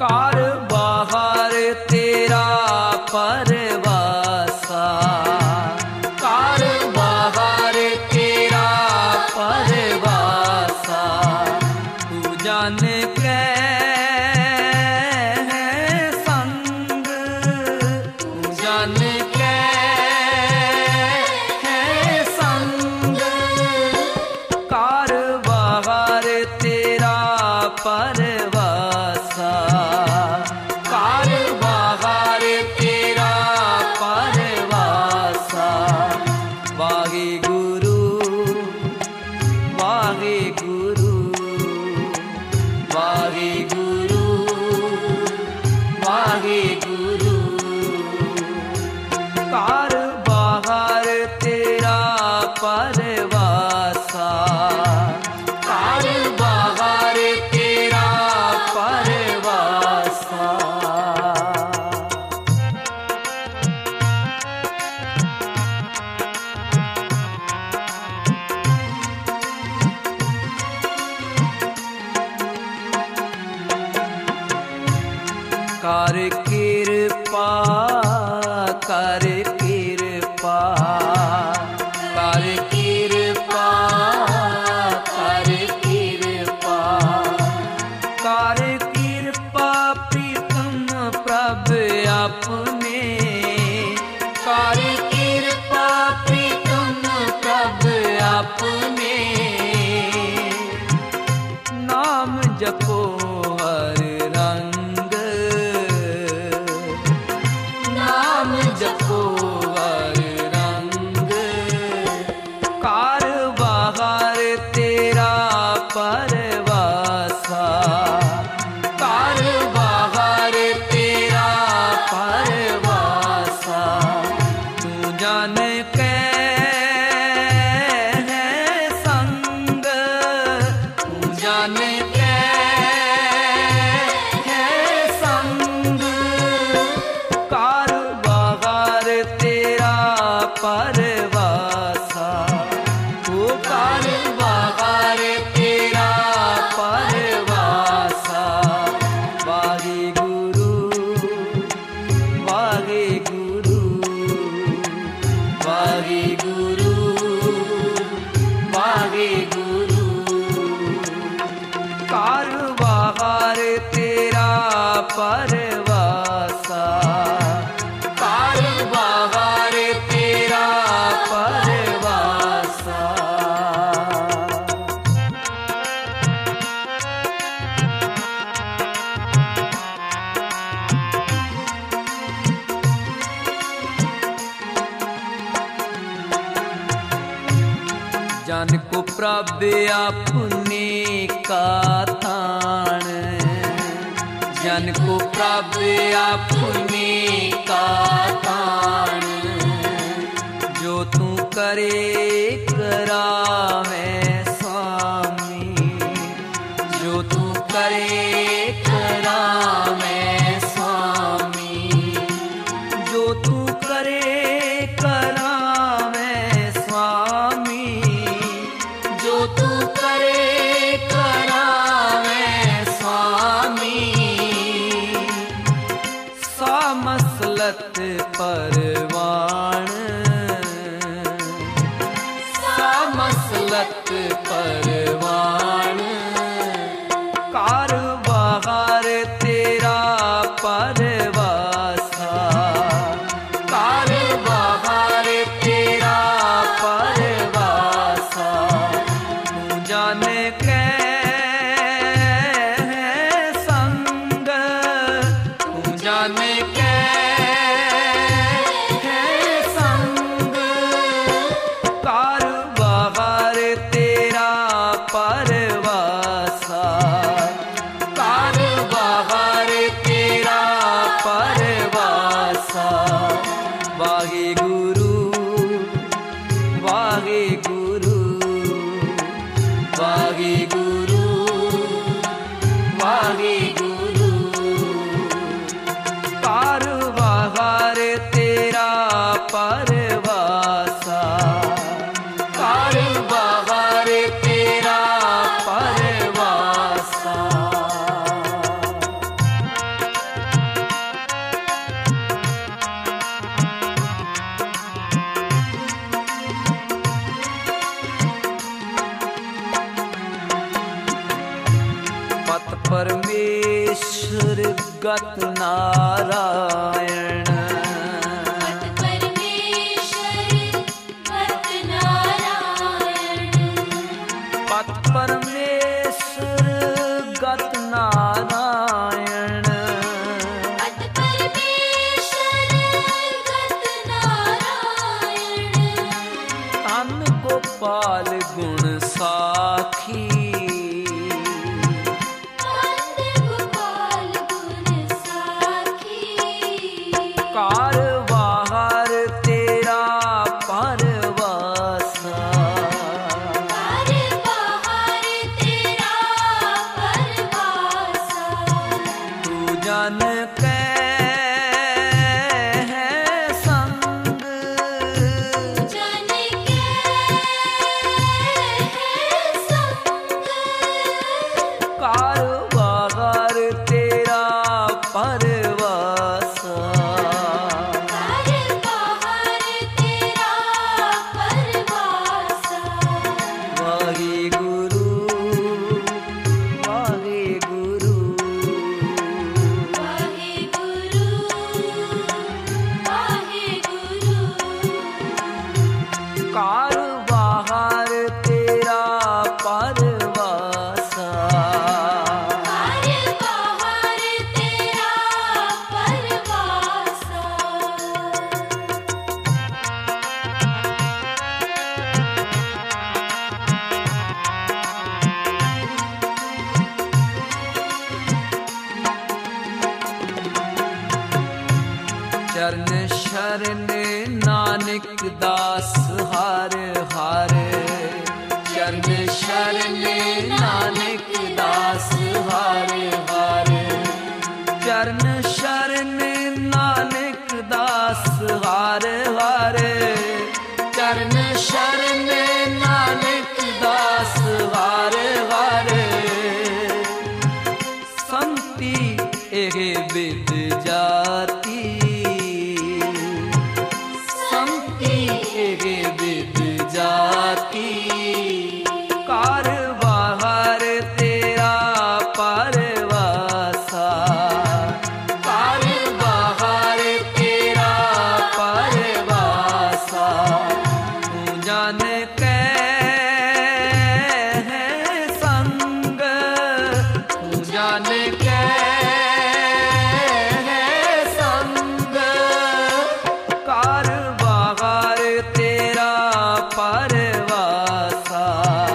Car बाहर तेरा परवासा, car बाहर तेरा परवासा, तू जान के है संग, तू जान के है संग, कार बाहर तेरा परवासा, कार बाहर तेरा परवासा, वाहे गुरु वाहे गुरु वाहे गुरु वाहे गुरु, कार बाहर तेरा परवासा, कार बाहर तेरा परवासा। कर कृपा कर कृपा कर कृपा कर कृपा कर कृपा प्रीतम प्रभु अपने, कर कृपा प्रीतम प्रभु अपने, नाम जपो हर रंग, नाम जपो हर रंग, कार बाहर तेरा परवासा, कार बाहर तेरा परवासा, तू जान के है संग, तू जान के है संग, कार बाहर तेरा परवासा, वो कार बाहर तेरा परवासा, वाहे गुरु वाहे गुरु वाहे गुरु वाहे गुरु, कार बाहर तेरा परवासा, कार बाहर तेरा परवासा। जन को प्रभु अपने का थान, जन को प्रभु अपने का थान, जो तू करे करावे स्वामी, जो तू करे करावे स्वामी, जो तू करे करावे स्वामी, जो तू करे करावे स्वामी, सा मसलत परवान, सा मसलत परवान, कार बाहर तेरा परवासा, कार बाहर तेरा परवासा, तू जान के है संग, तू जान के है संग, कार बाहर तेरा परवासा, कार बाहर तेरा परवासा, वाहे गुरु वाहे गुरु वाहे गुरु वाहे गुरु, कार बाहर तेरा परवासा, कार बाहर तेरा परवासा। गत नारायण। पत परमेश्वर गत नारायण। पत परमेश्वर गत नारायण। पत परमेश्वर गत नारायण। धन गोपाल गुण साखी। कारवार तेरा परवासा। कारवार तेरा परवासा। तू जन कै है संग। जन के है संग। कारवार तेरा परवासा। कारवार तेरा परवासा। कारवार तेरा परवासा। चरण शरण नानक दास हार हार। चरण शरण नानक दास हार हार। चरण शरण नानक दास हार हार। चरण शरण नानक दास हार हार। संति एह विद जाति। संति एह विद जाति। कारवार तेरा परवासा। कारवार तेरा परवासा। तू जान कै है संग। तू जान कै है संग। कारवार तेरा परवासा।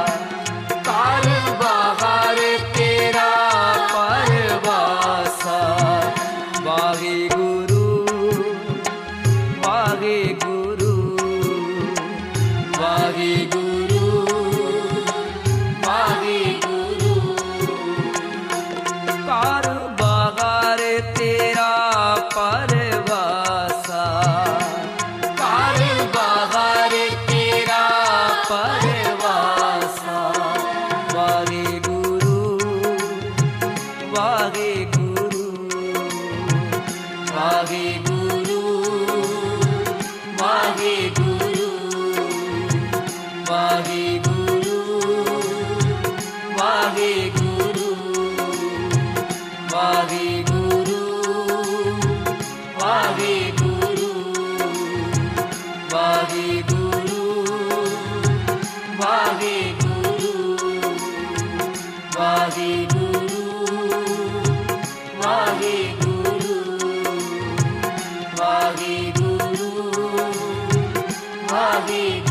कारवार तेरा परवासा। वाहे गुरु वाहे गुरु वाहे गुरु वाहे गुरु। कारवार तेरा परवासा। कारवार तेरा परवासा। वाहे गुरु वाहे गुरु वाहे गुरु वाहे गुरु वाहे गुरु वाहे गुरु वाहे गुरु वाहे गुरु वाहे गुरु वाहे गुरु वाहे गुरु वाहे गुरु वाहे गुरु वाहे